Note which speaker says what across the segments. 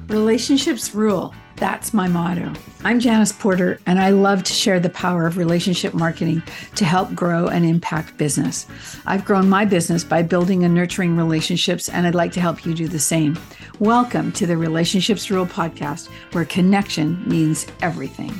Speaker 1: Relationships rule. That's my motto. I'm Janice Porter, and I love to share the power of relationship marketing to help grow and impact business. I've grown my business by building and nurturing relationships, and I'd like to help you do the same. Welcome to the Relationships Rule podcast, where connection means everything.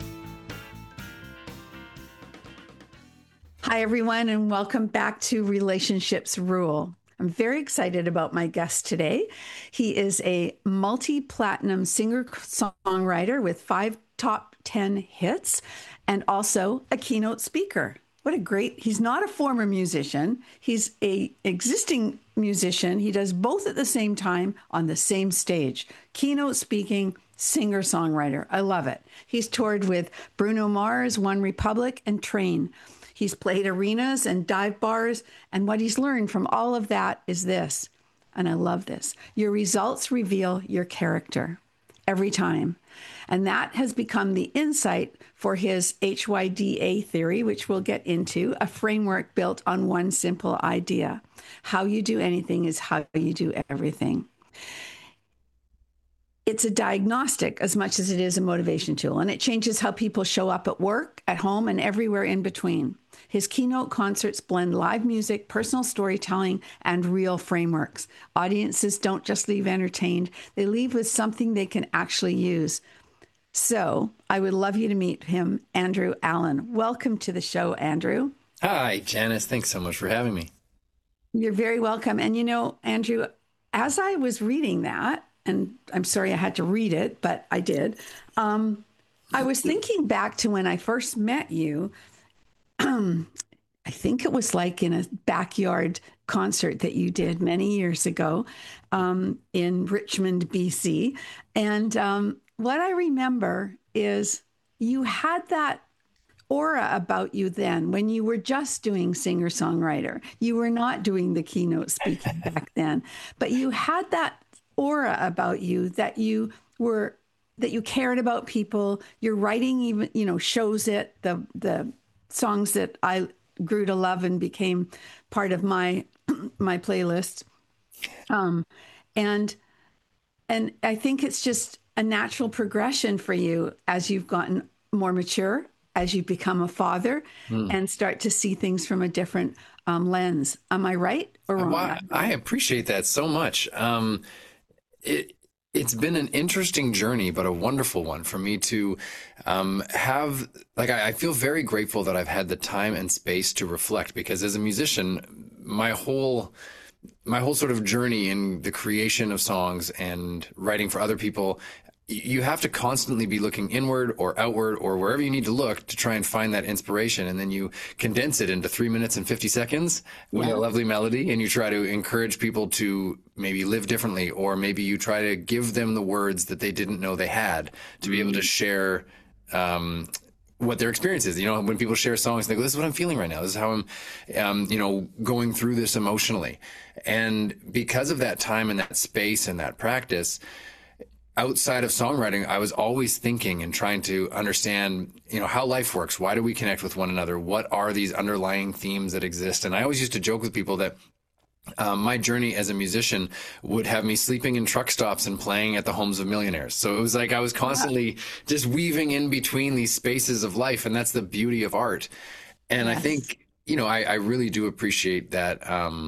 Speaker 1: Hi, everyone, and welcome back to Relationships Rule. I'm very excited about my guest today. He is a multi-platinum singer-songwriter with 5 top 10 hits and also a keynote speaker. He's not a former musician. He's a existing musician. He does both at the same time on the same stage. Keynote speaking, singer-songwriter. I love it. He's toured with Bruno Mars, One Republic, and Train. He's played arenas and dive bars, and what he's learned from all of that is this, and I love this: your results reveal your character every time. And that has become the insight for his HYDA theory, which we'll get into, a framework built on one simple idea. How you do anything is how you do everything. It's a diagnostic as much as it is a motivation tool, and it changes how people show up at work, at home, and everywhere in between. His keynote concerts blend live music, personal storytelling, and real frameworks. Audiences don't just leave entertained, they leave with something they can actually use. So I would love you to meet him, Andrew Allen. Welcome to the show, Andrew.
Speaker 2: Hi, Janice. Thanks so much for having me.
Speaker 1: You're very welcome. And you know, Andrew, as I was reading that, and I'm sorry I had to read it, but I did, I was thinking back to when I first met you. I think it was like in a backyard concert that you did many years ago in Richmond, BC. And what I remember is you had that aura about you then when you were just doing singer-songwriter. You were not doing the keynote speaking back then, but you had that aura about you that you cared about people. Your writing even, shows it. The songs that I grew to love and became part of my playlist. And I think it's just a natural progression for you as you've gotten more mature, as you become a father and start to see things from a different lens. Am I right or wrong?
Speaker 2: Well, I appreciate that so much. It's been an interesting journey, but a wonderful one for me to have. I feel very grateful that I've had the time and space to reflect, because as a musician, my whole sort of journey in the creation of songs and writing for other people, you have to constantly be looking inward or outward or wherever you need to look to try and find that inspiration. And then you condense it into 3 minutes and 50 seconds with a lovely melody. And you try to encourage people to maybe live differently, or maybe you try to give them the words that they didn't know they had to be able to share what their experience is. When people share songs, they go, this is what I'm feeling right now. This is how I'm, going through this emotionally. And because of that time and that space and that practice, outside of songwriting, I was always thinking and trying to understand, how life works. Why do we connect with one another? What are these underlying themes that exist? And I always used to joke with people that my journey as a musician would have me sleeping in truck stops and playing at the homes of millionaires. So it was like I was constantly just weaving in between these spaces of life. And that's the beauty of art. And I think, I really do appreciate that,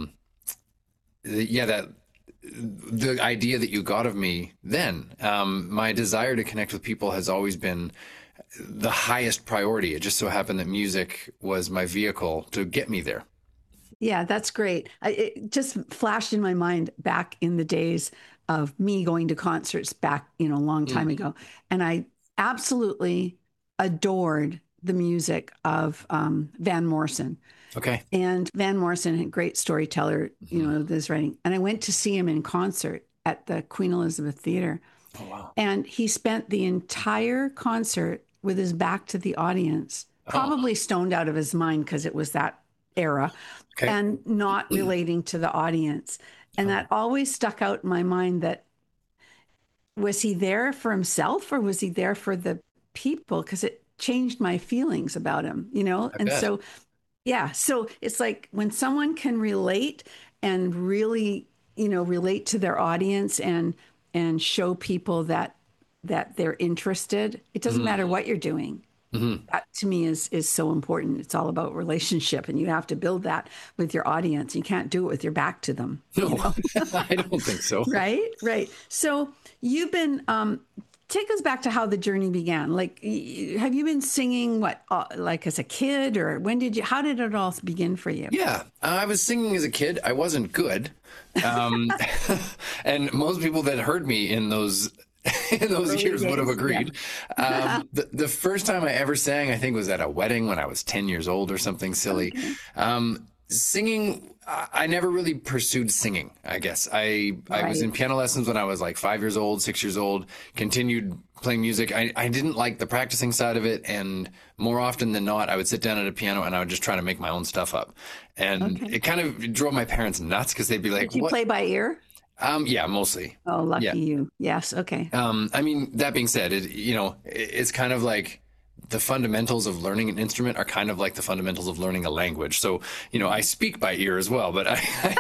Speaker 2: the idea that you got of me then. My desire to connect with people has always been the highest priority. It just so happened that music was my vehicle to get me there.
Speaker 1: Yeah, that's great. It just flashed in my mind back in the days of me going to concerts back, a long time ago. And I absolutely adored the music of Van Morrison.
Speaker 2: Okay.
Speaker 1: And Van Morrison, a great storyteller, this writing. And I went to see him in concert at the Queen Elizabeth Theatre.
Speaker 2: Oh, wow.
Speaker 1: And he spent the entire concert with his back to the audience, probably stoned out of his mind because it was that era, and not relating to the audience. And that always stuck out in my mind, that was he there for himself or was he there for the people? Because it changed my feelings about him, And so, yeah. So it's like when someone can relate and really, relate to their audience and and show people that they're interested. It doesn't matter what you're doing. That to me is so important. It's all about relationship, and you have to build that with your audience. You can't do it with your back to them.
Speaker 2: No,
Speaker 1: You know?
Speaker 2: I don't think so.
Speaker 1: Right, right. So you've been take us back to how the journey began. Like, have you been singing like as a kid, or how did it all begin for you?
Speaker 2: Yeah, I was singing as a kid. I wasn't good. And most people that heard me in those years would have agreed.
Speaker 1: Yeah.
Speaker 2: The first time I ever sang, I think, was at a wedding when I was 10 years old or something silly.
Speaker 1: Okay.
Speaker 2: Singing, I never really pursued singing, I guess. I was in
Speaker 1: Right.
Speaker 2: piano lessons when I was like 5 years old, 6 years old, continued playing music. I didn't like the practicing side of it. And more often than not, I would sit down at a piano and I would just try to make my own stuff up. And
Speaker 1: Okay.
Speaker 2: it kind of drove my parents nuts because they'd be like,
Speaker 1: Did you
Speaker 2: what?
Speaker 1: play by ear?
Speaker 2: Yeah, mostly.
Speaker 1: Oh, lucky
Speaker 2: Yeah.
Speaker 1: you. Yes. Okay.
Speaker 2: I mean, that being said, it's kind of like the fundamentals of learning an instrument are kind of like the fundamentals of learning a language. So, I speak by ear as well, but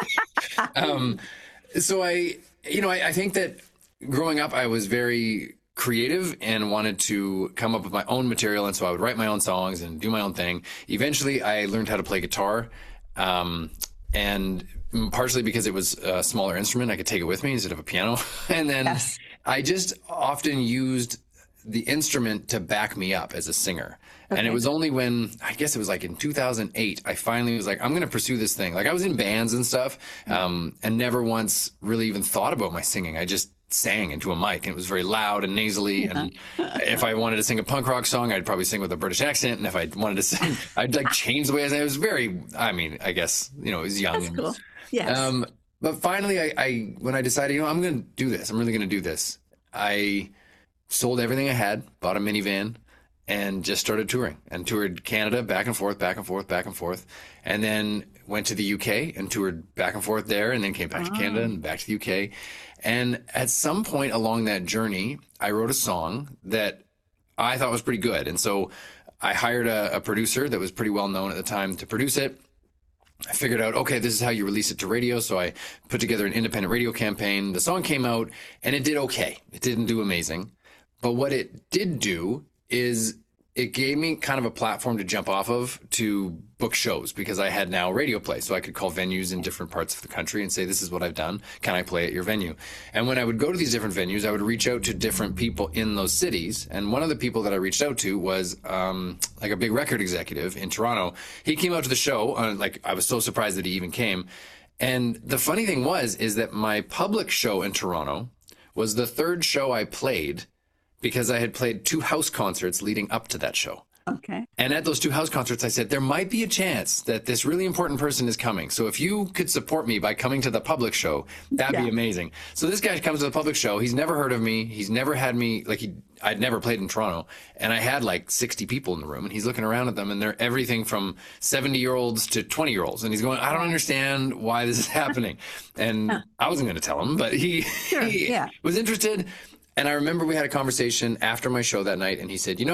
Speaker 2: I think that growing up, I was very creative and wanted to come up with my own material. And so I would write my own songs and do my own thing. Eventually, I learned how to play guitar. And partially because it was a smaller instrument, I could take it with me instead of a piano. And then
Speaker 1: Yes.
Speaker 2: I just often used the instrument to back me up as a singer. And it
Speaker 1: Okay.
Speaker 2: was only when, I guess it was like in 2008, I finally was like, I'm going to pursue this thing. Like I was in bands and stuff, and never once really even thought about my singing. I just sang into a mic and it was very loud and nasally. And if I wanted to sing a punk rock song, I'd probably sing with a British accent. And if I wanted to sing, I'd like change the way I sang. It was very, I mean, I guess, it was young.
Speaker 1: That's cool. Yes.
Speaker 2: But finally, I when I decided, I'm going to do this, I'm really going to do this. I sold everything I had, bought a minivan, and just started touring and toured Canada back and forth, back and forth, back and forth. And then went to the UK and toured back and forth there, and then came back to Canada and back to the UK. And at some point along that journey, I wrote a song that I thought was pretty good. And so I hired a producer that was pretty well known at the time to produce it. I figured out, okay, this is how you release it to radio. So I put together an independent radio campaign. The song came out and it did okay. It didn't do amazing. But what it did do is it gave me kind of a platform to jump off of to book shows because I had now radio play. So I could call venues in different parts of the country and say, this is what I've done. Can I play at your venue? And when I would go to these different venues, I would reach out to different people in those cities. And one of the people that I reached out to was like a big record executive in Toronto. He came out to the show. I was so surprised that he even came. And the funny thing is that my public show in Toronto was the third show I played because I had played 2 house concerts leading up to that show.
Speaker 1: Okay.
Speaker 2: And at those 2 house concerts, I said, there might be a chance that this really important person is coming. So if you could support me by coming to the public show, that'd be amazing. So this guy comes to the public show. He's never heard of me. He's never had me, I'd never played in Toronto. And I had like 60 people in the room. And he's looking around at them. And they're everything from 70-year-olds to 20-year-olds. And he's going, I don't understand why this is happening. And I wasn't going to tell him, but he was interested. And I remember we had a conversation after my show that night. And he said,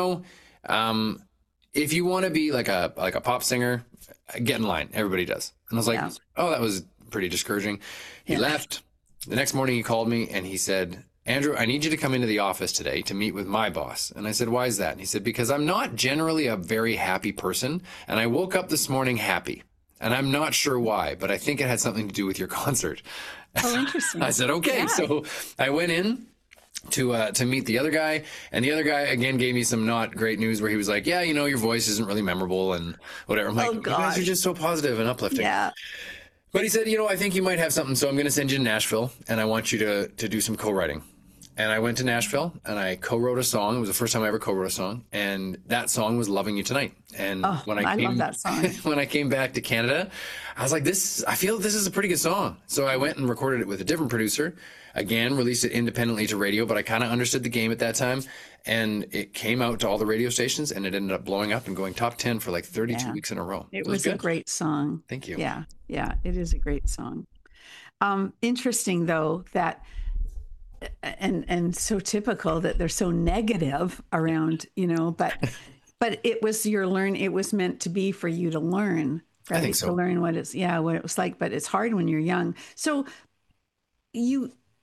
Speaker 2: if you want to be like a pop singer, get in line. Everybody does. And I was like, oh, that was pretty discouraging. He left. The next morning he called me and he said, Andrew, I need you to come into the office today to meet with my boss. And I said, why is that? And he said, because I'm not generally a very happy person. And I woke up this morning happy. And I'm not sure why, but I think it had something to do with your concert.
Speaker 1: Oh, interesting.
Speaker 2: I said, okay. Yeah. So I went in to meet the other guy, and the other guy again gave me some not great news where he was like, yeah, your voice isn't really memorable and whatever. I'm like, you guys are just so positive and uplifting.
Speaker 1: Yeah.
Speaker 2: But he said, I think you might have something, so I'm going to send you to Nashville and I want you to do some co-writing. And I went to Nashville and I co-wrote a song. It was the first time I ever co-wrote a song, and that song was Loving You Tonight. And when I
Speaker 1: love that song.
Speaker 2: When I came back to Canada, I was like, I feel this is a pretty good song. So I went and recorded it with a different producer. Again, released it independently to radio, but I kind of understood the game at that time. And it came out to all the radio stations, and it ended up blowing up and going top 10 for like 32 weeks in a row.
Speaker 1: It was a great song.
Speaker 2: Thank you.
Speaker 1: Yeah. Yeah. It is a great song. Interesting though, that, and so typical that they're so negative around, but it was it was meant to be for you to learn, right?
Speaker 2: I think so.
Speaker 1: To learn what it was like, but it's hard when you're young. So you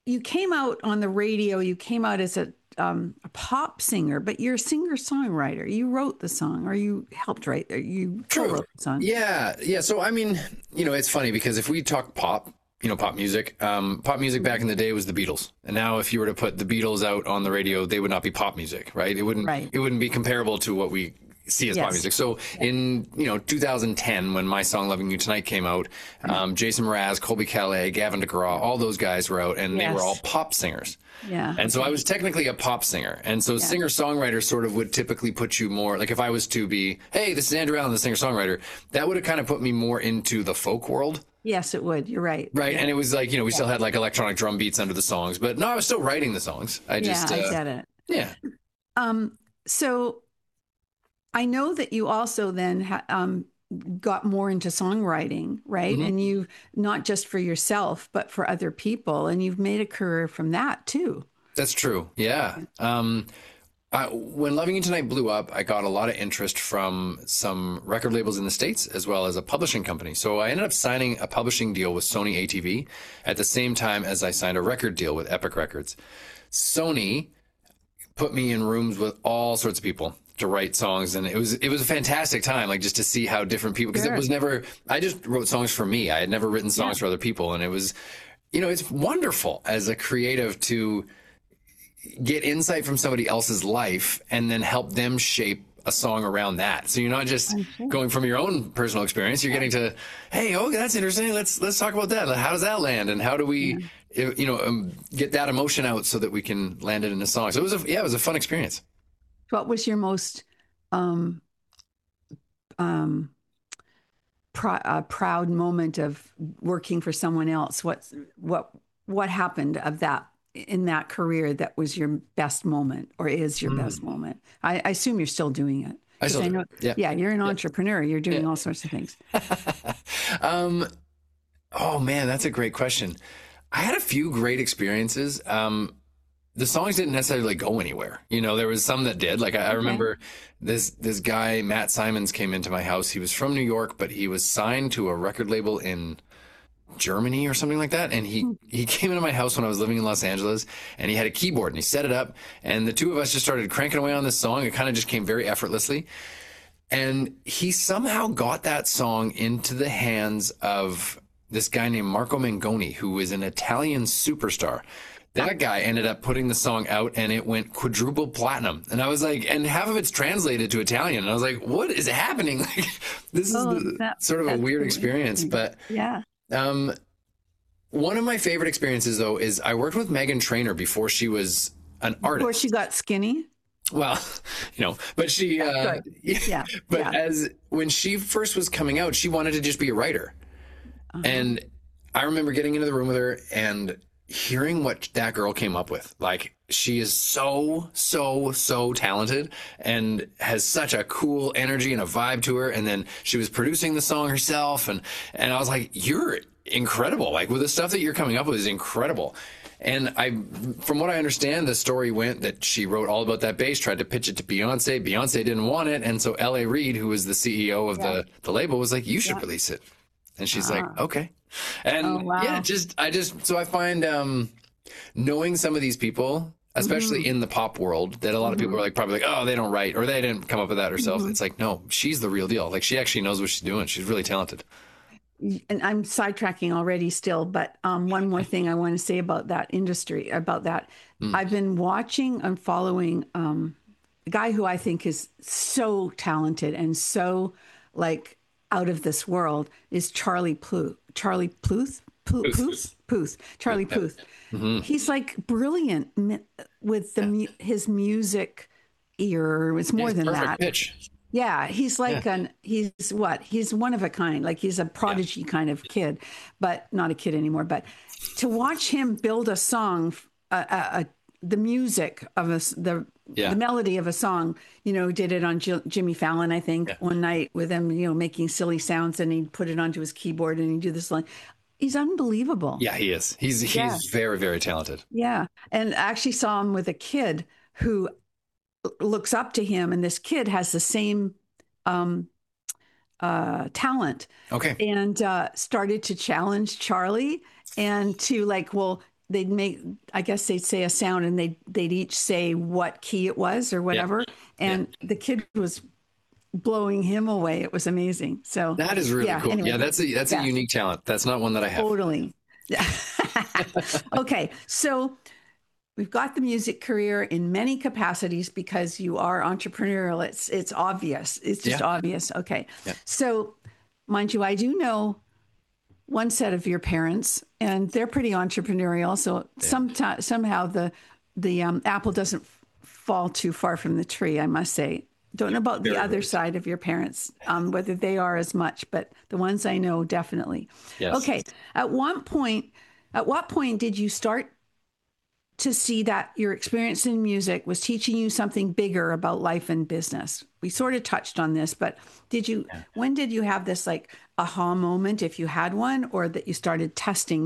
Speaker 1: you came out on the radio, you came out as a pop singer, but you're a singer-songwriter. You wrote the song, or you helped write, or you
Speaker 2: True.
Speaker 1: co-wrote the song.
Speaker 2: Yeah. Yeah. So, I mean, it's funny because if we talk pop, pop music back in the day was the Beatles. And now if you were to put the Beatles out on the radio, they would not be pop music, right? It wouldn't be comparable to what we see as pop music. So in 2010, when my song "Loving You Tonight" came out, Jason Mraz, Colby Calais, Gavin DeGraw, all those guys were out, and they were all pop singers.
Speaker 1: Yeah.
Speaker 2: And so I was technically a pop singer, and so singer-songwriter sort of would typically put you more like, if I was to be, hey, this is Andrew Allen, the singer-songwriter, that would have kind of put me more into the folk world.
Speaker 1: Yes, it would. You're right.
Speaker 2: Right. And it was like, we still had like electronic drum beats under the songs, but no, I was still writing the songs. I
Speaker 1: get it.
Speaker 2: Yeah.
Speaker 1: So I know that you also then got more into songwriting, right?
Speaker 2: Mm-hmm.
Speaker 1: And you, not just for yourself, but for other people. And you've made a career from that too.
Speaker 2: That's true. Yeah. When Loving You Tonight blew up, I got a lot of interest from some record labels in the States, as well as a publishing company. So I ended up signing a publishing deal with Sony ATV at the same time as I signed a record deal with Epic Records. Sony put me in rooms with all sorts of people to write songs, and it was a fantastic time, like just to see how different people, because it was never, I just wrote songs for me. I had never written songs for other people, and it was, it's wonderful as a creative to get insight from somebody else's life and then help them shape a song around that. So you're not just going from your own personal experience, you're getting to, hey, oh, that's interesting, let's talk about that. How does that land, and how do we get that emotion out so that we can land it in a song? So it was a fun experience.
Speaker 1: What was your most proud moment of working for someone else? What happened of that in that career that was your best moment, or is your best moment? I assume you're still doing it.
Speaker 2: I still do.
Speaker 1: Yeah, you're an entrepreneur. You're doing all sorts of things.
Speaker 2: Oh man, that's a great question. I had a few great experiences. The songs didn't necessarily go anywhere. There was some that did. Like I remember this guy, Matt Simons, came into my house. He was from New York, but he was signed to a record label in Germany or something like that. And he came into my house when I was living in Los Angeles, and he had a keyboard and he set it up, and the two of us just started cranking away on this song. It kind of just came very effortlessly. And he somehow got that song into the hands of this guy named Marco Mengoni, who is an Italian superstar. That guy ended up putting the song out, and it went quadruple platinum. And I was like, and half of it's translated to Italian. And I was like, what is happening? Like, this is sort of a weird experience. But
Speaker 1: yeah.
Speaker 2: One of my favorite experiences, though, is I worked with Meghan Trainor before she was an artist.
Speaker 1: Before she got skinny?
Speaker 2: Well, but she, when she first was coming out, she wanted to just be a writer. And I remember getting into the room with her and hearing what that girl came up with. Like, she is so talented and has such a cool energy and a vibe to her. And then she was producing the song herself. And I was like, you're incredible. Like, with the stuff that you're coming up with is incredible. And from what I understand, the story went that she wrote all about that bass, tried to pitch it to Beyonce. Beyonce didn't want it. And so L.A. Reid, who was the CEO of the label, was like, you should release it. And she's like, okay. And so I find knowing some of these people, especially in the pop world, that a lot of people are probably like, oh, they don't write, or they didn't come up with that herself. It's like, no, she's the real deal. Like, she actually knows what she's doing. She's really talented.
Speaker 1: And I'm sidetracking already still, but one more thing I want to say about that industry, about that. I've been watching and following a guy who I think is so talented and so out of this world is Charlie Puth. Charlie Puth. He's like brilliant with his music ear. It's more than that. Pitch. Yeah, he's like he's one of a kind. Like, he's a prodigy kind of kid, but not a kid anymore. But to watch him build a song, the music of the melody of a song, did it on Jimmy Fallon, I think, one night with him, making silly sounds, and he'd put it onto his keyboard and he'd do this line. He's unbelievable. Yeah, he is. He's very, very talented. Yeah. And I actually saw him with a kid who looks up to him, and this kid has the same talent. Okay. And started to challenge Charlie and to they'd make, I guess they'd say a sound and they'd each say what key it was or
Speaker 2: Yeah.
Speaker 1: whatever.
Speaker 2: Yeah.
Speaker 1: And the kid was blowing him away. It was amazing. So
Speaker 2: That is really
Speaker 1: yeah,
Speaker 2: cool.
Speaker 1: anyway,
Speaker 2: Yeah, that's a
Speaker 1: yeah,
Speaker 2: unique talent. That's not one that I have.
Speaker 1: totally. Yeah. Okay. So we've got the music career in many capacities because you are entrepreneurial. It's obvious. It's just
Speaker 2: Yeah.
Speaker 1: obvious. Okay.
Speaker 2: Yeah.
Speaker 1: So mind you, I do know one set of your parents, and they're pretty entrepreneurial. So somehow the apple doesn't fall too far from the tree, I must say. Don't know about the
Speaker 2: Very
Speaker 1: other
Speaker 2: good.
Speaker 1: side of your parents, whether they are as much, but the ones I know definitely.
Speaker 2: Yes.
Speaker 1: Okay. At what point did you start to see that your experience in music was teaching you something bigger about life and business? We sort of touched on this, but when did you have this like aha moment, if you had one, or that you started testing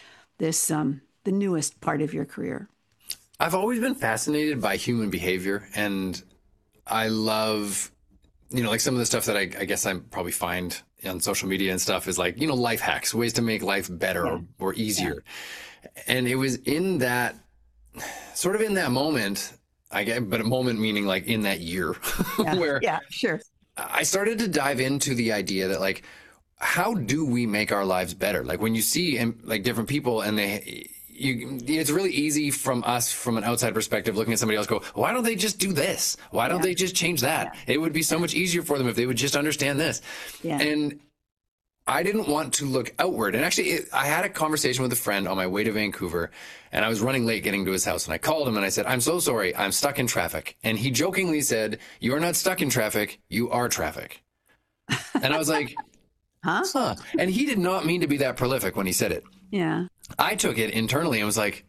Speaker 1: the newest part of your career?
Speaker 2: I've always been fascinated by human behavior, and I love, like some of the stuff that I guess I probably find on social media and stuff is like, life hacks, ways to make life better or easier. And it was in that sort of in that moment, I get, but a moment meaning like in that year where
Speaker 1: Yeah, sure.
Speaker 2: I started to dive into the idea that like, how do we make our lives better? Like when you see like different people and it's really easy from us, from an outside perspective, looking at somebody else, go, why don't they just do this? Why don't they just change that? It would be so much easier for them if they would just understand this.
Speaker 1: Yeah.
Speaker 2: And I didn't want to look outward. And actually, I had a conversation with a friend on my way to Vancouver, and I was running late getting to his house. And I called him and I said, I'm so sorry. I'm stuck in traffic. And he jokingly said, you are not stuck in traffic. You are traffic. And I was like, huh? And he did not mean to be that prolific when he said it.
Speaker 1: Yeah.
Speaker 2: I took it internally and was like,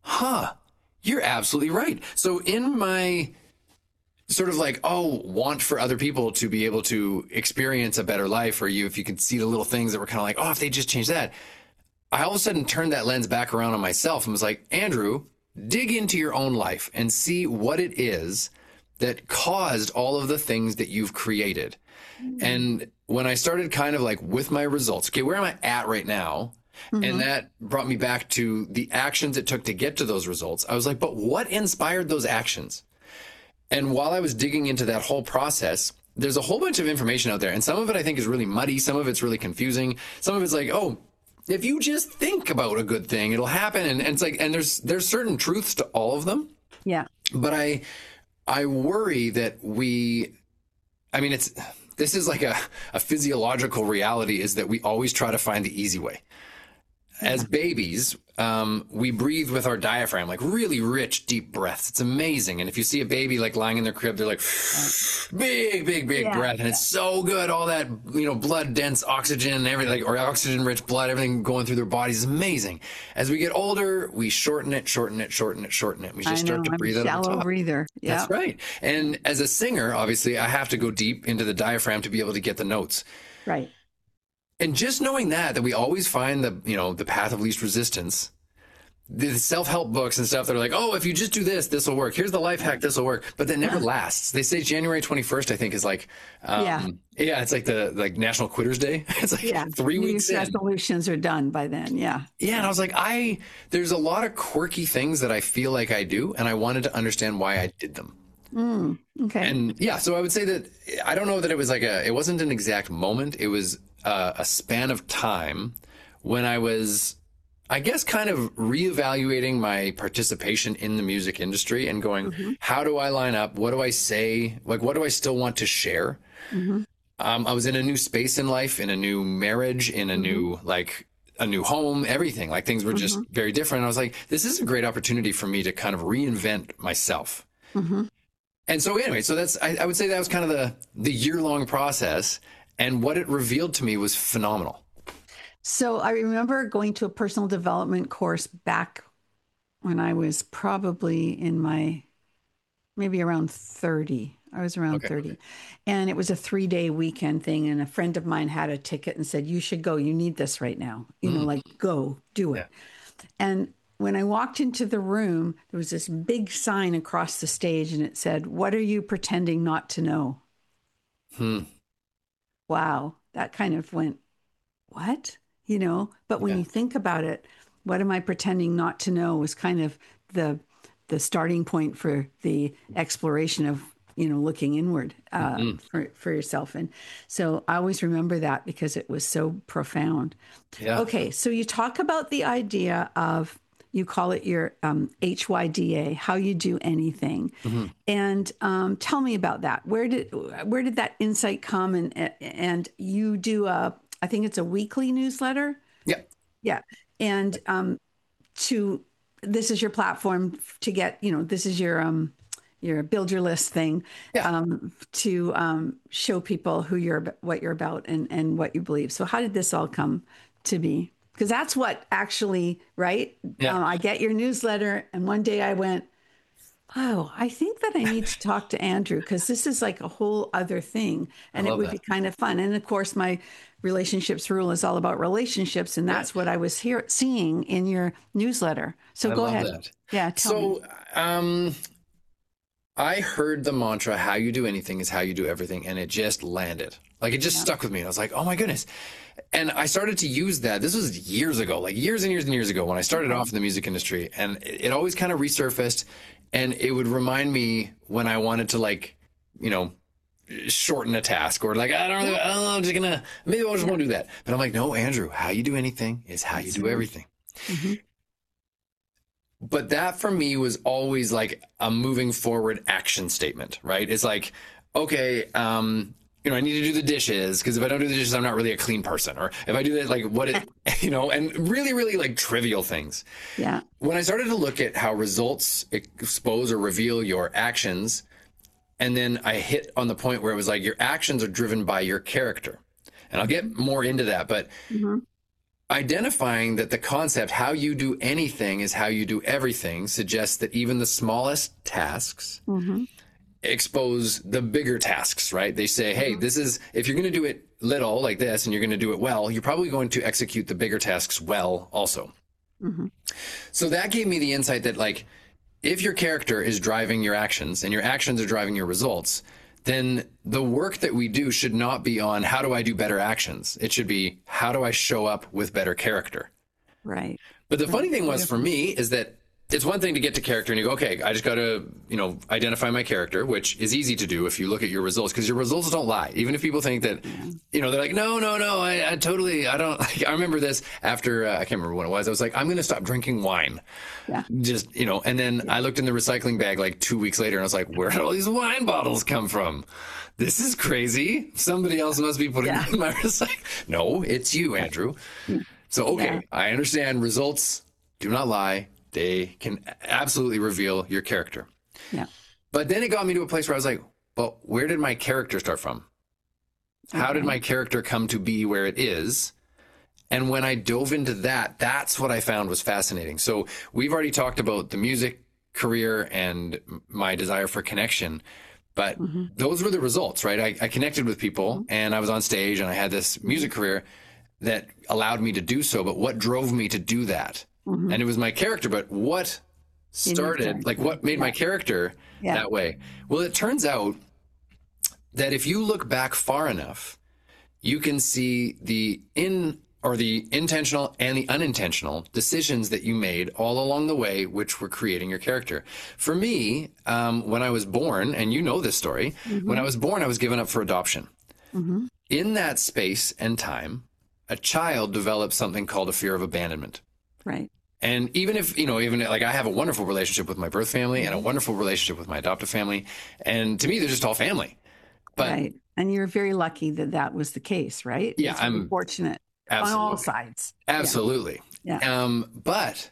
Speaker 2: you're absolutely right. So in my sort of like, want for other people to be able to experience a better life, or if you could see the little things that were kind of like, if they just change that, I all of a sudden turned that lens back around on myself and was like, Andrew, dig into your own life and see what it is that caused all of the things that you've created. And when I started kind of like with my results, okay, where am I at right now? And that brought me back to the actions it took to get to those results. I was like, but what inspired those actions? And while I was digging into that whole process, there's a whole bunch of information out there. And some of it I think is really muddy. Some of it's really confusing. Some of it's like, if you just think about a good thing, it'll happen. And it's like, and there's certain truths to all of them.
Speaker 1: Yeah.
Speaker 2: But I worry that this is like a physiological reality, is that we always try to find the easy way. As babies, we breathe with our diaphragm, like really rich, deep breaths. It's amazing. And if you see a baby like lying in their crib, they're like big breath. And it's so good. All that, blood dense oxygen and everything, like, or oxygen rich blood, everything going through their bodies is amazing. As we get older, we shorten it. We just start to breathe out of the
Speaker 1: shallow
Speaker 2: top.
Speaker 1: breather. Yeah.
Speaker 2: That's right. And as a singer, obviously, I have to go deep into the diaphragm to be able to get the notes.
Speaker 1: Right.
Speaker 2: And just knowing that we always find the path of least resistance, the self-help books and stuff that are like, if you just do this, this will work. Here's the life hack, this will work. But that never lasts. They say January 21st, I think, is like, it's like the National Quitters Day. It's like 3 weeks in.
Speaker 1: Resolutions are done by then. Yeah.
Speaker 2: Yeah. And I was like, there's a lot of quirky things that I feel like I do, and I wanted to understand why I did them.
Speaker 1: Okay.
Speaker 2: And so I would say that I don't know that it was like it wasn't an exact moment. It was a span of time when I was, I guess, kind of reevaluating my participation in the music industry and going, how do I line up? What do I say? Like, what do I still want to share? I was in a new space in life, in a new marriage, in a new, a new home, everything. Like, things were just very different. I was like, this is a great opportunity for me to kind of reinvent myself. And so anyway, so that's, I would say that was kind of the year-long process. And what it revealed to me was phenomenal.
Speaker 1: So I remember going to a personal development course back when I was probably in maybe around 30. I was around 30. And it was a 3-day weekend thing. And a friend of mine had a ticket and said, you should go. You need this right now. Go do it. Yeah. And when I walked into the room, there was this big sign across the stage and it said, what are you pretending not to know? Wow. That kind of went, what? But when you think about it, What am I pretending not to know was kind of the starting point for the exploration of, looking inward for yourself. And so I always remember that because it was so profound.
Speaker 2: Yeah.
Speaker 1: Okay, so you talk about the idea of, you call it your HYDA, how you do anything. And tell me about that. Where did that insight come? And you do I think it's a weekly newsletter.
Speaker 2: Yeah.
Speaker 1: Yeah. And this is your platform to get, this is your build your list thing, to show people what you're about and what you believe. So how did this all come to be? Because that's what actually, right?
Speaker 2: Yeah.
Speaker 1: I get your newsletter, and one day I went, oh, I think that I need to talk to Andrew, because this is like a whole other thing, and it would be kind of fun. And of course, my relationships rule is all about relationships, and that's what I was seeing in your newsletter. So go ahead.
Speaker 2: That.
Speaker 1: Yeah. Tell me.
Speaker 2: I heard the mantra, how you do anything is how you do everything. And it just landed. Like, it just stuck with me. And I was like, oh my goodness. And I started to use that. This was years ago, like years and years and years ago, when I started off in the music industry. And it always kind of resurfaced. And it would remind me when I wanted to, like, shorten a task, or like, I don't know, I'm just gonna, maybe I just won't do that. But I'm like, no, Andrew, how you do anything is how you do everything. But that for me was always like a moving forward action statement, right? It's like, okay, I need to do the dishes, because if I don't do the dishes, I'm not really a clean person. Or if I do that, like and really, really like trivial things.
Speaker 1: Yeah.
Speaker 2: When I started to look at how results expose or reveal your actions, and then I hit on the point where it was like, your actions are driven by your character. And I'll get more into that, but identifying that the concept, how you do anything is how you do everything, suggests that even the smallest tasks expose the bigger tasks, right? They say, hey, this is, if you're going to do it little like this and you're going to do it well, you're probably going to execute the bigger tasks well also. So that gave me the insight that, like, if your character is driving your actions and your actions are driving your results, then the work that we do should not be on how do I do better actions. It should be, how do I show up with better character?
Speaker 1: Right.
Speaker 2: But the funny thing was for me is that it's one thing to get to character and you go, okay, I just got to, identify my character, which is easy to do if you look at your results, because your results don't lie. Even if people think that, they're like, no, I totally, I don't, like, I remember this after, I can't remember when it was. I was like, I'm going to stop drinking wine.
Speaker 1: Yeah.
Speaker 2: Just, and then I looked in the recycling bag like 2 weeks later and I was like, where did all these wine bottles come from? This is crazy. Somebody else must be putting them in my recycling. No, it's you, Andrew. So, okay, I understand results do not lie. They can absolutely reveal your character.
Speaker 1: Yeah.
Speaker 2: But then it got me to a place where I was like, well, where did my character start from? How did my character come to be where it is? And when I dove into that, that's what I found was fascinating. So we've already talked about the music career and my desire for connection, but those were the results, right? I connected with people and I was on stage and I had this music career that allowed me to do so. But what drove me to do that? And it was my character, but what started, like what made my character that way? Well, it turns out that if you look back far enough, you can see the intentional and the unintentional decisions that you made all along the way, which were creating your character. For me, when I was born, and you know this story, when I was born, I was given up for adoption. In that space and time, a child develops something called a fear of abandonment.
Speaker 1: Right.
Speaker 2: And even if, even like I have a wonderful relationship with my birth family and a wonderful relationship with my adoptive family. And to me, they're just all family. But,
Speaker 1: right. And you're very lucky that that was the case, right?
Speaker 2: Yeah.
Speaker 1: I'm fortunate on all sides.
Speaker 2: Absolutely.
Speaker 1: Yeah.
Speaker 2: But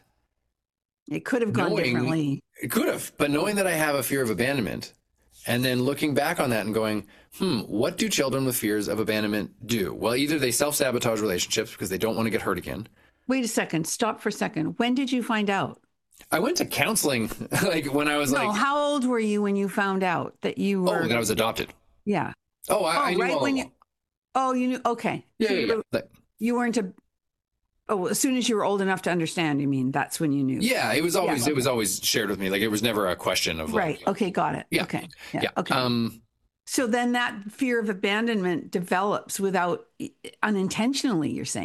Speaker 1: it could have gone differently.
Speaker 2: It could have. But knowing that I have a fear of abandonment and then looking back on that and going, what do children with fears of abandonment do? Well, either they self-sabotage relationships because they don't want to get hurt again.
Speaker 1: Wait a second. Stop for a second. When did you find out?
Speaker 2: I went to counseling like when I was
Speaker 1: how old were you when you found out that you were...
Speaker 2: Oh, that I was adopted.
Speaker 1: Yeah.
Speaker 2: Oh, I knew
Speaker 1: right
Speaker 2: all
Speaker 1: when
Speaker 2: along.
Speaker 1: you knew. Okay.
Speaker 2: Yeah.
Speaker 1: You weren't as soon as you were old enough to understand, you mean, that's when you knew.
Speaker 2: Yeah, it was always shared with me. Like, it was never a question of
Speaker 1: right. Okay. Got it.
Speaker 2: Yeah.
Speaker 1: Okay.
Speaker 2: Yeah.
Speaker 1: Okay. So then that fear of abandonment develops without unintentionally, you're saying.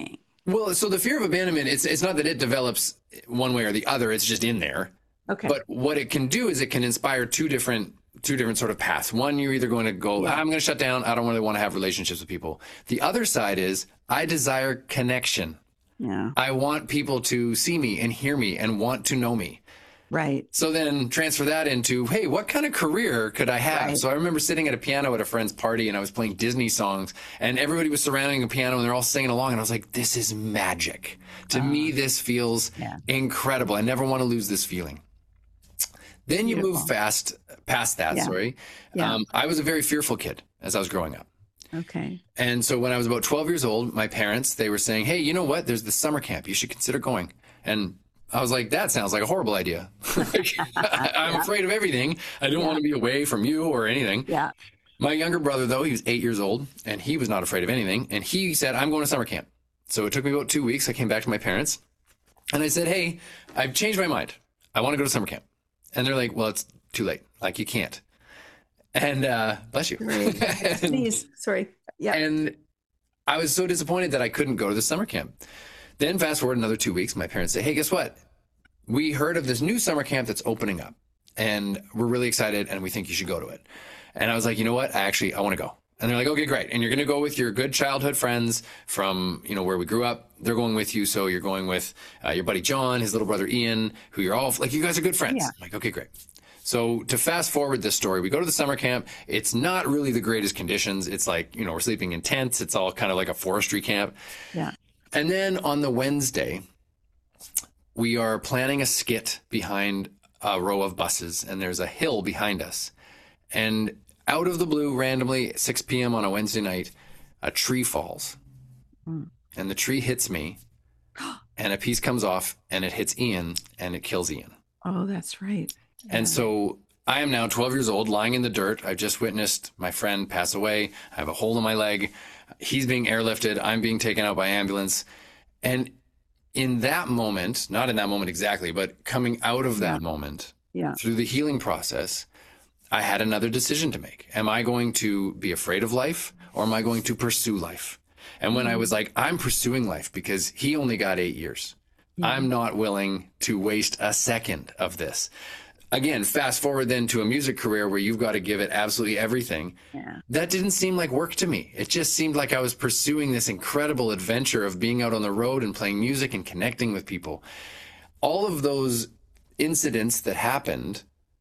Speaker 2: Well, so the fear of abandonment, it's not that it develops one way or the other, it's just in there.
Speaker 1: Okay.
Speaker 2: But what it can do is it can inspire two different sort of paths. One, you're either going to go, I'm going to shut down. I don't really want to have relationships with people. The other side is I desire connection.
Speaker 1: Yeah.
Speaker 2: I want people to see me and hear me and want to know me.
Speaker 1: Right.
Speaker 2: So then transfer that into, hey, what kind of career could I have?
Speaker 1: Right.
Speaker 2: So I remember sitting at a piano at a friend's party and I was playing Disney songs and everybody was surrounding a piano and they're all singing along. And I was like, this is magic. To me, this feels incredible. I never want to lose this feeling. Then you move past that, sorry.
Speaker 1: Yeah.
Speaker 2: I was a very fearful kid as I was growing up.
Speaker 1: Okay.
Speaker 2: And so when I was about 12 years old, my parents, they were saying, hey, you know what? There's this summer camp. You should consider going. And I was like, that sounds like a horrible idea. I'm afraid of everything. I don't want to be away from you or anything.
Speaker 1: Yeah.
Speaker 2: My younger brother, though, he was 8 years old and he was not afraid of anything. And he said, I'm going to summer camp. So it took me about 2 weeks. I came back to my parents and I said, hey, I've changed my mind. I want to go to summer camp. And they're like, well, it's too late. Like, you can't. And bless you.
Speaker 1: Please. Sorry. Yeah.
Speaker 2: And I was so disappointed that I couldn't go to the summer camp. Then fast forward another 2 weeks, my parents say, hey, guess what? We heard of this new summer camp that's opening up and we're really excited and we think you should go to it. And I was like, you know what? I want to go. And they're like, okay, great. And you're going to go with your good childhood friends from, where we grew up. They're going with you. So you're going with your buddy John, his little brother Ian, who you're all like, you guys are good friends.
Speaker 1: Yeah.
Speaker 2: I'm like, okay, great. So to fast forward this story, we go to the summer camp. It's not really the greatest conditions. It's like, we're sleeping in tents. It's all kind of like a forestry camp.
Speaker 1: Yeah.
Speaker 2: And then on the Wednesday, we are planning a skit behind a row of buses and there's a hill behind us. And out of the blue, randomly, 6 p.m. on a Wednesday night, a tree falls. And the tree hits me, and a piece comes off, and it hits Ian, and it kills Ian.
Speaker 1: Oh, that's right. Yeah.
Speaker 2: And so I am now 12 years old, lying in the dirt. I've just witnessed my friend pass away. I have a hole in my leg. He's being airlifted. I'm being taken out by ambulance. And in that moment, not in that moment exactly, but coming out of that moment, through the healing process, I had another decision to make. Am I going to be afraid of life or am I going to pursue life? And when I was like, I'm pursuing life because he only got 8 years. I'm not willing to waste a second of this. Again, fast forward then to a music career where you've got to give it absolutely everything. Yeah. That didn't seem like work to me. It just seemed like I was pursuing this incredible adventure of being out on the road and playing music and connecting with people. All of those incidents that happened,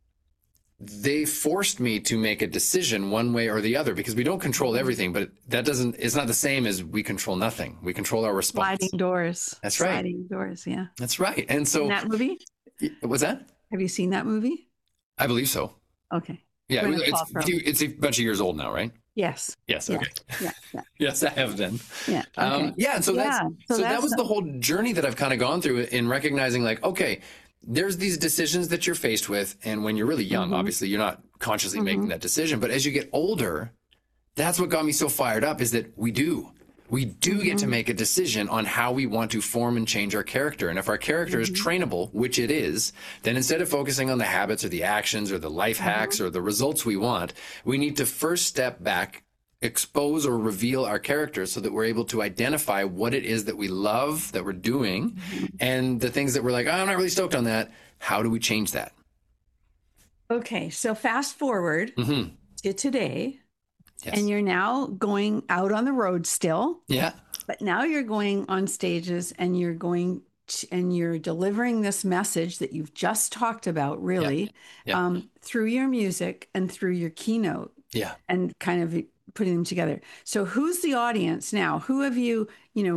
Speaker 2: they forced me to make a decision one way or the other because we don't control everything, but it's not the same as we control nothing. We control our response.
Speaker 1: Sliding doors.
Speaker 2: That's right.
Speaker 1: Sliding doors. Yeah.
Speaker 2: That's right. And so
Speaker 1: in that movie,
Speaker 2: what's that?
Speaker 1: Have you seen that movie?
Speaker 2: I believe so.
Speaker 1: Okay.
Speaker 2: Yeah. It's a bunch of years old now, right?
Speaker 1: Yes.
Speaker 2: Yes. Okay.
Speaker 1: Yeah.
Speaker 2: Yes, I have then.
Speaker 1: Yeah. Okay.
Speaker 2: And so that was the whole journey that I've kind of gone through in recognizing like, okay, there's these decisions that you're faced with. And when you're really young, obviously you're not consciously making that decision. But as you get older, that's what got me so fired up is that we do get to make a decision on how we want to form and change our character. And if our character is trainable, which it is, then instead of focusing on the habits or the actions or the life hacks or the results we want, we need to first step back, expose or reveal our character so that we're able to identify what it is that we love that we're doing and the things that we're like, oh, I'm not really stoked on that. How do we change that?
Speaker 1: Okay. So fast forward to today. Yes. And you're now going out on the road still. Yeah. But now you're going on stages and you're you're delivering this message that you've just talked about, really, through your music and through your keynote. Yeah. And kind of putting them together. So who's the audience now? Who have you,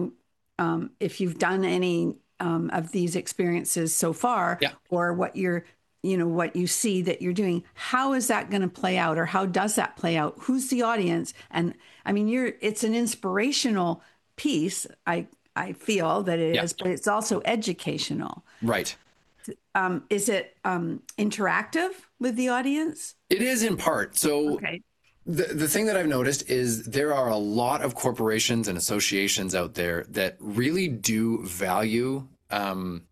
Speaker 1: if you've done any of these experiences so far, or what you're what you see that you're doing, how is that going to play out, or how does that play out? Who's the audience? And I mean, it's an inspirational piece. I feel that it is, but it's also educational. Right. Is it interactive with the audience?
Speaker 2: It is in part. So the thing that I've noticed is there are a lot of corporations and associations out there that really do value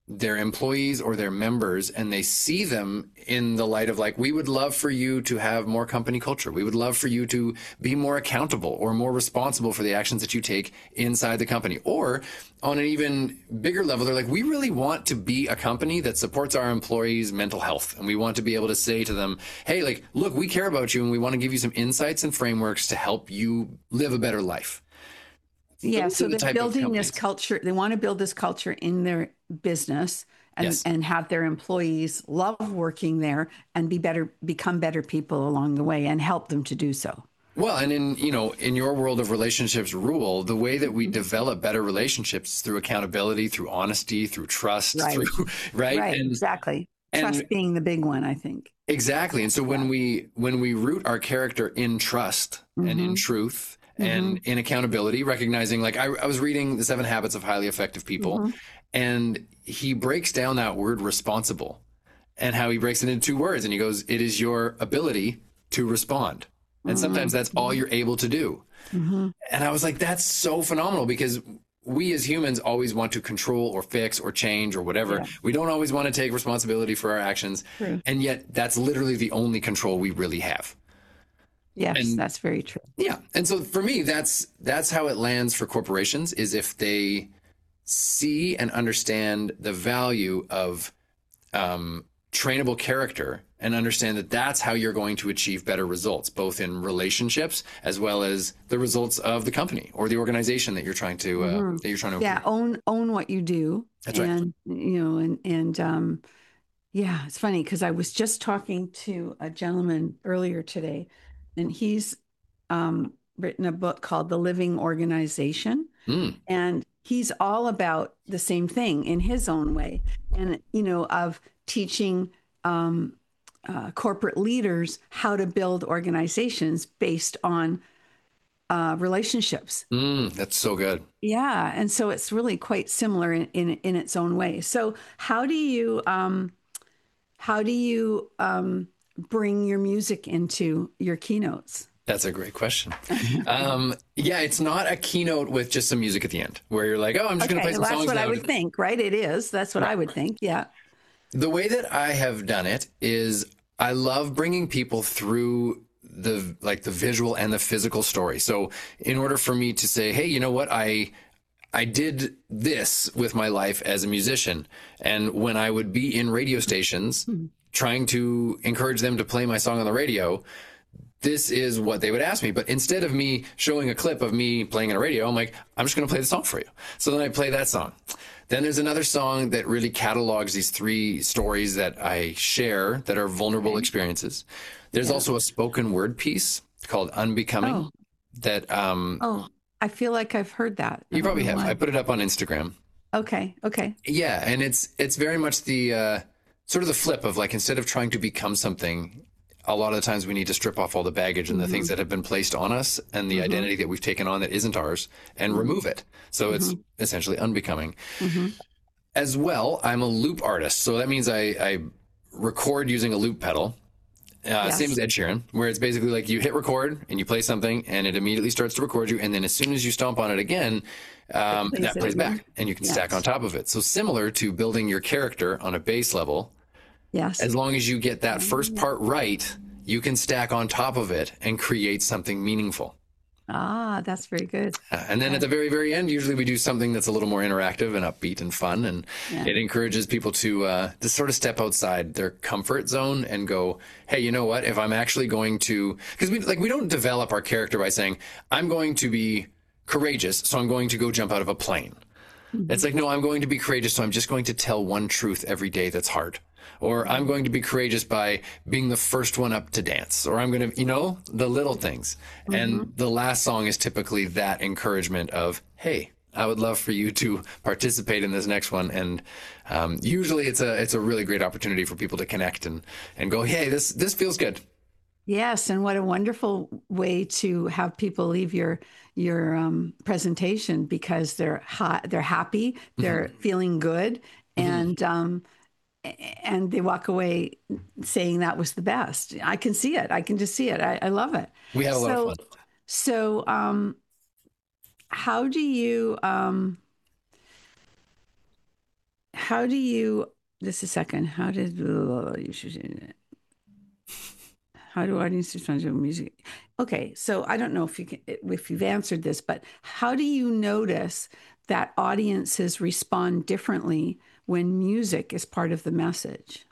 Speaker 2: their employees or their members, and they see them in the light of like, we would love for you to have more company culture. We would love for you to be more accountable or more responsible for the actions that you take inside the company. Or on an even bigger level, they're like, we really want to be a company that supports our employees' mental health. And we want to be able to say to them, hey, like, look, we care about you and we want to give you some insights and frameworks to help you live a better life.
Speaker 1: Yeah, so they're building this culture. They want to build this culture in their business and,
Speaker 2: Yes.
Speaker 1: and have their employees love working there and become better people along the way and help them to do so.
Speaker 2: Well, and in your world of relationships rule, the way that we develop better relationships is through accountability, through honesty, through trust,
Speaker 1: Right.
Speaker 2: through, right?
Speaker 1: Right, exactly. Trust being the big one, I think.
Speaker 2: Exactly. And so when we root our character in trust and in truth and in accountability, recognizing, like, I was reading The 7 Habits of Highly Effective People, and he breaks down that word responsible and how he breaks it into 2 words. And he goes, it is your ability to respond. And sometimes that's all you're able to do. And I was like, that's so phenomenal, because we as humans always want to control or fix or change or whatever. Yeah. We don't always want to take responsibility for our actions. True. And yet that's literally the only control we really have.
Speaker 1: Yes, and that's very true.
Speaker 2: Yeah. And so for me, that's how it lands for corporations, is if they see and understand the value of trainable character and understand that that's how you're going to achieve better results, both in relationships as well as the results of the company or the organization that you're trying to
Speaker 1: yeah, own what you do.
Speaker 2: That's
Speaker 1: right. And yeah, it's funny because I was just talking to a gentleman earlier today, and he's written a book called The Living Organization. And he's all about the same thing in his own way, and of teaching corporate leaders how to build organizations based on relationships.
Speaker 2: That's so good.
Speaker 1: Yeah, and so it's really quite similar in its own way. So how do you bring your music into your keynotes?
Speaker 2: That's a great question. Yeah, it's not a keynote with just some music at the end where you're like, oh, I'm just going to play some songs.
Speaker 1: That's what I would think, right? It is. That's what I would think. Yeah.
Speaker 2: The way that I have done it is I love bringing people through the visual and the physical story. So in order for me to say, hey, you know what? I did this with my life as a musician. And when I would be in radio stations trying to encourage them to play my song on the radio, this is what they would ask me. But instead of me showing a clip of me playing on a radio, I'm like, I'm just going to play the song for you. So then I play that song. Then there's another song that really catalogs these 3 stories that I share that are vulnerable experiences. There's also a spoken word piece called Unbecoming that
Speaker 1: I feel like I've heard that.
Speaker 2: You probably have. I put it up on Instagram.
Speaker 1: Okay.
Speaker 2: Yeah, and it's very much the sort of the flip of, like, instead of trying to become something, a lot of the times we need to strip off all the baggage and the things that have been placed on us and the identity that we've taken on that isn't ours and remove it. So it's essentially unbecoming. As well, I'm a loop artist. So that means I record using a loop pedal. Same as Ed Sheeran, where it's basically like you hit record and you play something and it immediately starts to record you. And then as soon as you stomp on it again, that plays back and you can stack on top of it. So similar to building your character on a base level.
Speaker 1: Yes.
Speaker 2: As long as you get that first part right, you can stack on top of it and create something meaningful.
Speaker 1: That's very good.
Speaker 2: And then at the very, very end, usually we do something that's a little more interactive and upbeat and fun. And it encourages people to sort of step outside their comfort zone and go, hey, you know what? If I'm actually going to, because we don't develop our character by saying, I'm going to be courageous, so I'm going to go jump out of a plane. It's like, no, I'm going to be courageous, so I'm just going to tell one truth every day that's hard. Or I'm going to be courageous by being the first one up to dance. Or I'm going to, the little things. And the last song is typically that encouragement of, hey, I would love for you to participate in this next one. And usually it's a really great opportunity for people to connect and go, hey, this feels good.
Speaker 1: Yes, and what a wonderful way to have people leave your presentation, because they're happy, they're feeling good, and they walk away saying that was the best. I can see it. I can just see it. I love it.
Speaker 2: We have a lot of fun.
Speaker 1: So, how do you how do you, just a second, how did, you should, how do audiences respond to music? Okay, so I don't know if you can, if you've answered this, but how do you notice that audiences respond differently when music is part of the message?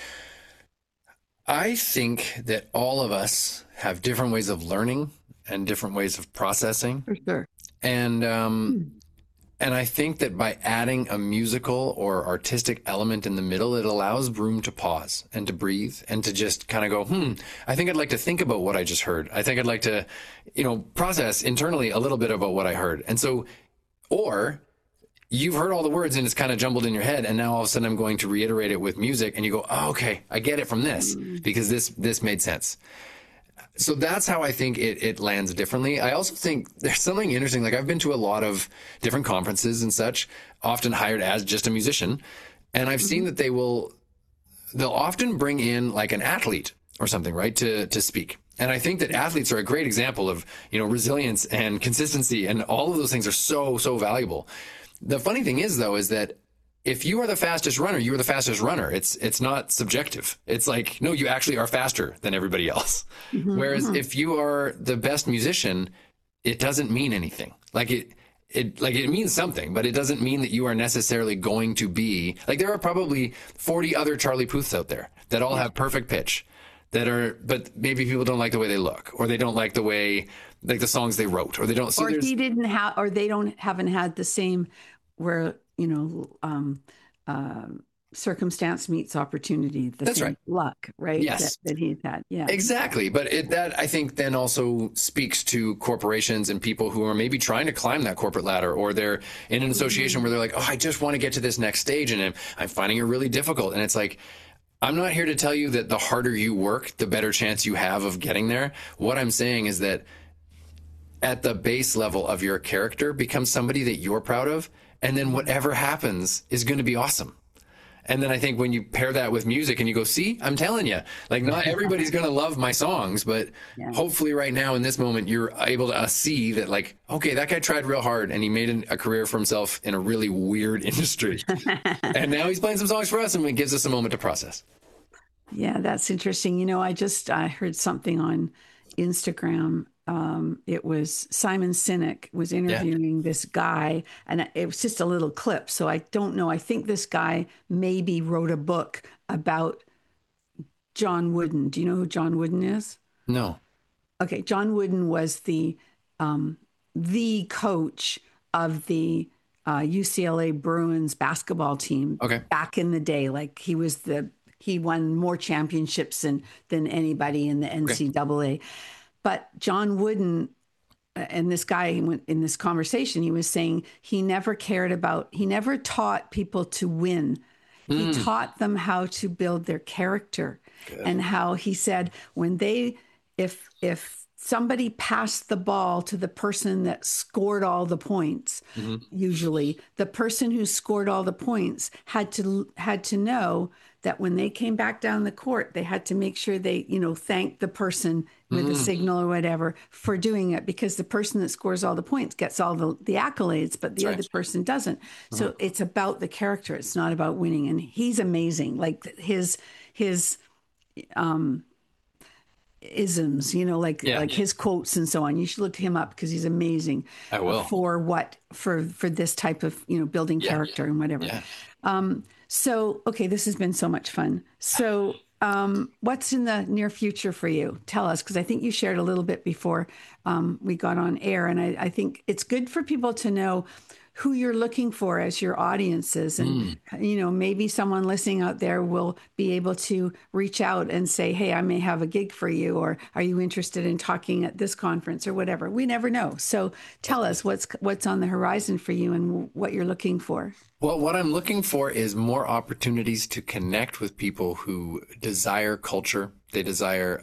Speaker 2: I think that all of us have different ways of learning and different ways of processing.
Speaker 1: For sure.
Speaker 2: And and I think that by adding a musical or artistic element in the middle, it allows room to pause and to breathe and to just kind of go, I think I'd like to think about what I just heard. I think I'd like to, process internally a little bit about what I heard. And so, or you've heard all the words and it's kind of jumbled in your head, and now all of a sudden I'm going to reiterate it with music, and you go, oh, okay, I get it from this because this made sense. So that's how I think it lands differently. I also think there's something interesting. Like, I've been to a lot of different conferences and such, often hired as just a musician. And I've seen that they'll often bring in like an athlete or something, right, to speak. And I think that athletes are a great example of, resilience and consistency, and all of those things are so, so valuable. The funny thing is, though, is that if you are the fastest runner, you are the fastest runner. It's not subjective. It's like, no, you actually are faster than everybody else. Whereas if you are the best musician, it doesn't mean anything. Like it means something, but it doesn't mean that you are necessarily going to be like, there are probably 40 other Charlie Puths out there that all have perfect pitch but maybe people don't like the way they look, or they don't like the way, like, the songs they wrote, or they don't. So
Speaker 1: or he didn't have, or they haven't had the same where, circumstance meets opportunity.
Speaker 2: That's right.
Speaker 1: Luck, right?
Speaker 2: Yes.
Speaker 1: That he's had. Yeah.
Speaker 2: Exactly. But that, I think, then also speaks to corporations and people who are maybe trying to climb that corporate ladder, or they're in an association where they're like, oh, I just want to get to this next stage, and I'm finding it really difficult. And it's like, I'm not here to tell you that the harder you work, the better chance you have of getting there. What I'm saying is that at the base level of your character, become somebody that you're proud of, and then whatever happens is going to be awesome. And then I think when you pair that with music and you go, see, I'm telling you, like, not everybody's going to love my songs, but hopefully right now in this moment, you're able to see that, like, okay, that guy tried real hard and he made a career for himself in a really weird industry. And now he's playing some songs for us, and it gives us a moment to process.
Speaker 1: Yeah, that's interesting. I heard something on Instagram. It was Simon Sinek was interviewing this guy, and it was just a little clip. So I don't know. I think this guy maybe wrote a book about John Wooden. Do you know who John Wooden is?
Speaker 2: No.
Speaker 1: Okay. John Wooden was the coach of the UCLA Bruins basketball team back in the day. Like, he won more championships than anybody in the NCAA. But John Wooden, and this guy in this conversation, he was saying he never taught people to win. He taught them how to build their character. Good. And how he said, if somebody passed the ball to the person that scored all the points, usually the person who scored all the points had to know that when they came back down the court, they had to make sure they, thanked the person with a signal or whatever for doing it, because the person that scores all the points gets all the accolades, but the other person doesn't. So it's about the character. It's not about winning. And he's amazing. Like, his isms, like his quotes and so on. You should look him up because he's amazing.
Speaker 2: I will.
Speaker 1: For this type of, building character and whatever. Yeah. So, okay, this has been so much fun. So, what's in the near future for you? Tell us, because I think you shared a little bit before we got on air. And I think it's good for people to know who you're looking for as your audiences. And, maybe someone listening out there will be able to reach out and say, hey, I may have a gig for you, or are you interested in talking at this conference or whatever? We never know. So tell us what's on the horizon for you and what you're looking for.
Speaker 2: Well, what I'm looking for is more opportunities to connect with people who desire culture. They desire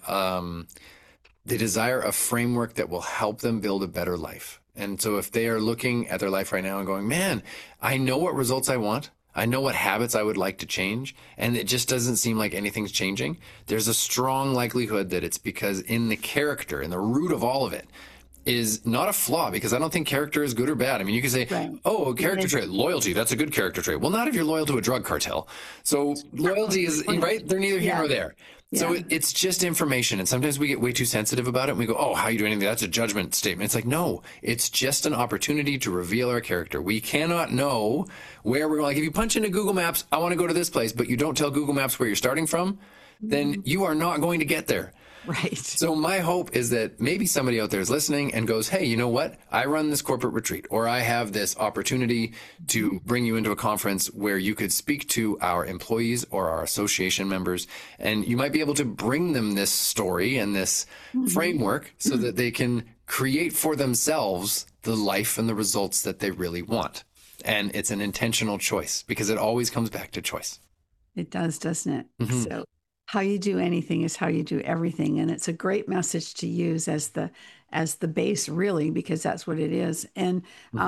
Speaker 2: a framework that will help them build a better life. And so if they are looking at their life right now and going, man, I know what results I want, I know what habits I would like to change, and it just doesn't seem like anything's changing, there's a strong likelihood that it's because in the character, in the root of all of it, is not a flaw, because I don't think character is good or bad. I mean, you can say, oh, a character trait, loyalty, that's a good character trait. Well, not if you're loyal to a drug cartel. So loyalty is, right? They're neither here nor there. So it's just information. And sometimes we get way too sensitive about it. And we go, oh, how you do anything? That's a judgment statement. It's like, no, it's just an opportunity to reveal our character. We cannot know where we're going. Like if you punch into Google Maps, I want to go to this place, but you don't tell Google Maps where you're starting from, then you are not going to get there.
Speaker 1: Right.
Speaker 2: So my hope is that maybe somebody out there is listening and goes, hey, you know what? I run this corporate retreat, or I have this opportunity to bring you into a conference where you could speak to our employees or our association members, and you might be able to bring them this story and this framework so that they can create for themselves the life and the results that they really want. And it's an intentional choice, because it always comes back to choice.
Speaker 1: It does, doesn't it? So how you do anything is how you do everything. And it's a great message to use as the base, really, because that's what it is. And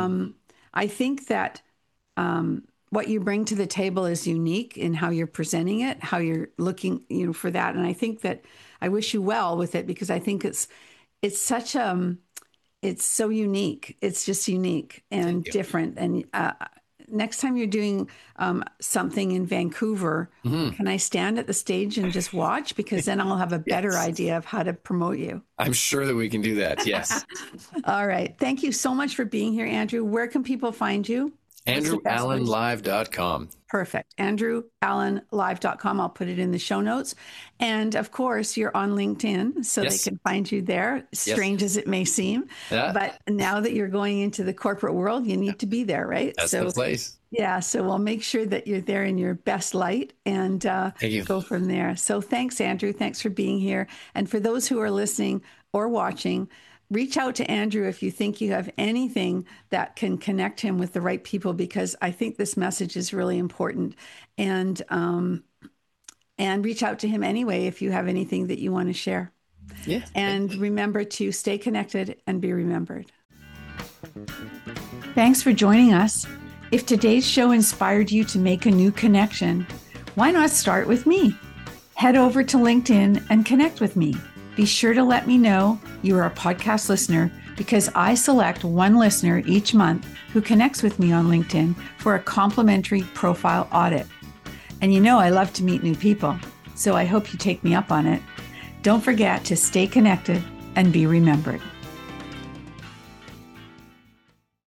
Speaker 1: I think that what you bring to the table is unique in how you're presenting it, how you're looking, for that. And I think that I wish you well with it, because I think it's such it's so unique. It's just unique and different. And next time you're doing something in Vancouver, can I stand at the stage and just watch? Because then I'll have a better idea of how to promote you.
Speaker 2: I'm sure that we can do that. Yes.
Speaker 1: All right. Thank you so much for being here, Andrew. Where can people find you?
Speaker 2: AndrewAllenLive.com.
Speaker 1: Perfect. AndrewAllenLive.com. I'll put it in the show notes. And of course, you're on LinkedIn, so they can find you there, strange as it may seem. But now that you're going into the corporate world, you need to be there, right?
Speaker 2: That's the place.
Speaker 1: Yeah. So we'll make sure that you're there in your best light and go from there. So thanks, Andrew. Thanks for being here. And for those who are listening or watching, reach out to Andrew if you think you have anything that can connect him with the right people, because I think this message is really important. And reach out to him anyway if you have anything that you want to share.
Speaker 2: Yeah.
Speaker 1: And remember to stay connected and be remembered. Thanks for joining us. If today's show inspired you to make a new connection, why not start with me? Head over to LinkedIn and connect with me. Be sure to let me know you are a podcast listener, because I select one listener each month who connects with me on LinkedIn for a complimentary profile audit. And I love to meet new people, so I hope you take me up on it. Don't forget to stay connected and be remembered.